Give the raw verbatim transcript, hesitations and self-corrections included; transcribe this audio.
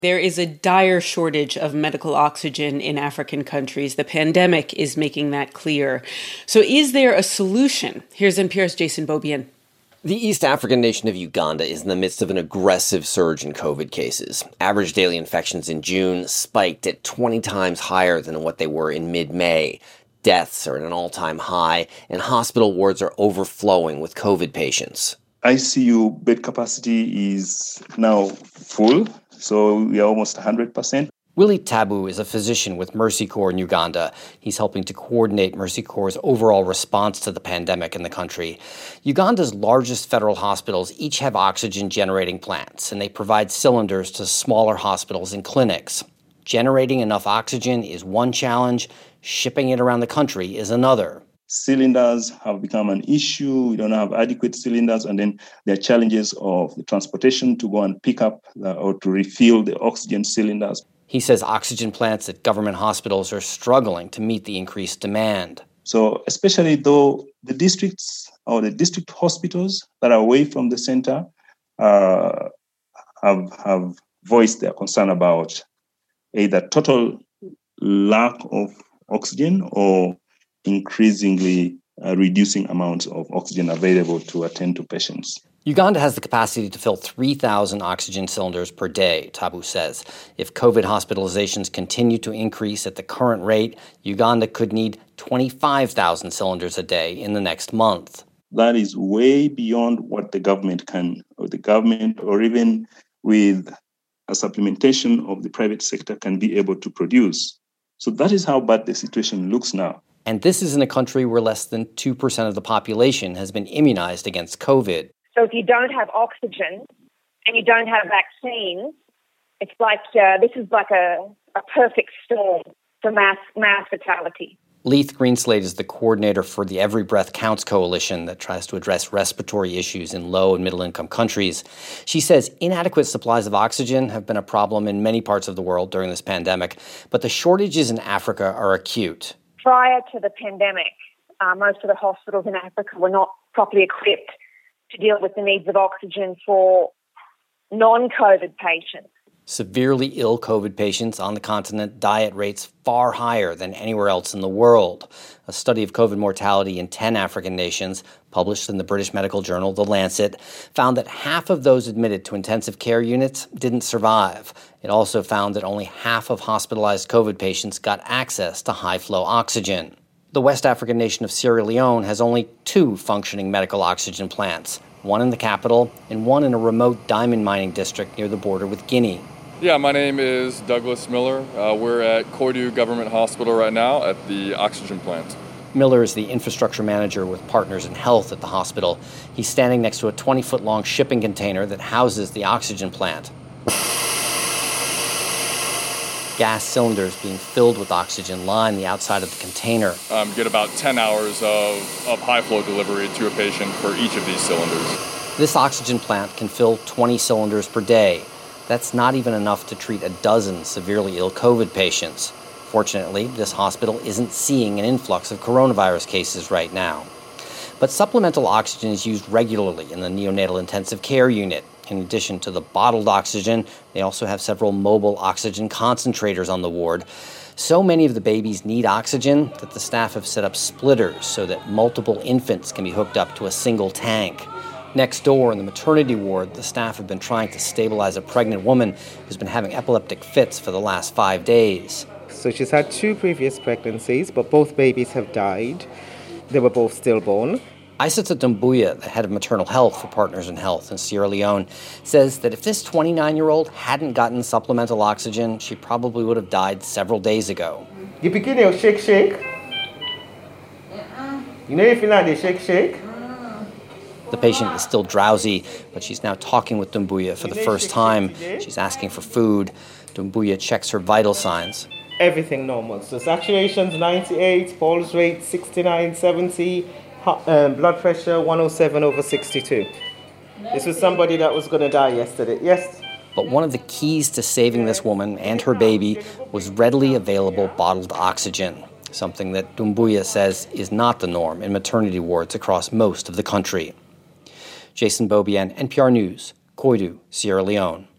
There is a dire shortage of medical oxygen in African countries. The pandemic is making that clear. So is there a solution? Here's N P R's Jason Beaubien. The East African nation of Uganda is in the midst of an aggressive surge in COVID cases. Average daily infections in June spiked at twenty times higher than what they were in mid-May. Deaths are at an all-time high, and hospital wards are overflowing with COVID patients. I C U bed capacity is now full, so we are almost one hundred percent. Willie Tabu is a physician with Mercy Corps in Uganda. He's helping to coordinate Mercy Corps' overall response to the pandemic in the country. Uganda's largest federal hospitals each have oxygen-generating plants, and they provide cylinders to smaller hospitals and clinics. Generating enough oxygen is one challenge. Shipping it around the country is another. Cylinders have become an issue. We don't have adequate cylinders. And then there are challenges of the transportation to go and pick up uh, or to refill the oxygen cylinders. He says oxygen plants at government hospitals are struggling to meet the increased demand. So especially though the districts or the district hospitals that are away from the center uh, have, have voiced their concern about either total lack of oxygen or increasingly uh, reducing amounts of oxygen available to attend to patients. Uganda has the capacity to fill three thousand oxygen cylinders per day, Tabu says. If COVID hospitalizations continue to increase at the current rate, Uganda could need twenty-five thousand cylinders a day in the next month. That is way beyond what the government can, or the government, or even with a supplementation of the private sector can be able to produce. So that is how bad the situation looks now. And this is in a country where less than two percent of the population has been immunized against COVID. So if you don't have oxygen and you don't have vaccines, it's like uh, this is like a, a perfect storm for mass mass fatality. Leith Greenslade is the coordinator for the Every Breath Counts coalition that tries to address respiratory issues in low and middle-income countries. She says inadequate supplies of oxygen have been a problem in many parts of the world during this pandemic, but the shortages in Africa are acute. Prior to the pandemic, uh, most of the hospitals in Africa were not properly equipped to deal with the needs of oxygen for non-COVID patients. Severely ill COVID patients on the continent die at rates far higher than anywhere else in the world. A study of COVID mortality in ten African nations, published in the British medical journal The Lancet, found that half of those admitted to intensive care units didn't survive. It also found that only half of hospitalized COVID patients got access to high-flow oxygen. The West African nation of Sierra Leone has only two functioning medical oxygen plants, one in the capital and one in a remote diamond mining district near the border with Guinea. Yeah, my name is Douglas Miller. Uh, we're at Koidu Government Hospital right now at the oxygen plant. Miller is the infrastructure manager with Partners in Health at the hospital. He's standing next to a twenty-foot-long shipping container that houses the oxygen plant. Gas cylinders being filled with oxygen line the outside of the container. Um, get about ten hours of, of high-flow delivery to a patient for each of these cylinders. This oxygen plant can fill twenty cylinders per day. That's not even enough to treat a dozen severely ill COVID patients. Fortunately, this hospital isn't seeing an influx of coronavirus cases right now. But supplemental oxygen is used regularly in the neonatal intensive care unit. In addition to the bottled oxygen, they also have several mobile oxygen concentrators on the ward. So many of the babies need oxygen that the staff have set up splitters so that multiple infants can be hooked up to a single tank. Next door in the maternity ward, the staff have been trying to stabilize a pregnant woman who's been having epileptic fits for the last five days. So she's had two previous pregnancies, but both babies have died. They were both stillborn. Isata Dumbuya, the head of maternal health for Partners in Health in Sierra Leone, says that if this twenty-nine-year-old hadn't gotten supplemental oxygen, she probably would have died several days ago. You begin your shake, shake. You know if you like the shake, shake. The patient is still drowsy, but she's now talking with Dumbuya for the first time. She's asking for food. Dumbuya checks her vital signs. Everything normal. So saturation's ninety-eight, pulse rate sixty-nine, seventy, hot, um, blood pressure one oh seven over sixty-two. This was somebody that was going to die yesterday. Yes? But one of the keys to saving this woman and her baby was readily available bottled oxygen, something that Dumbuya says is not the norm in maternity wards across most of the country. Jason Beaubien, N P R News, Koidu, Sierra Leone.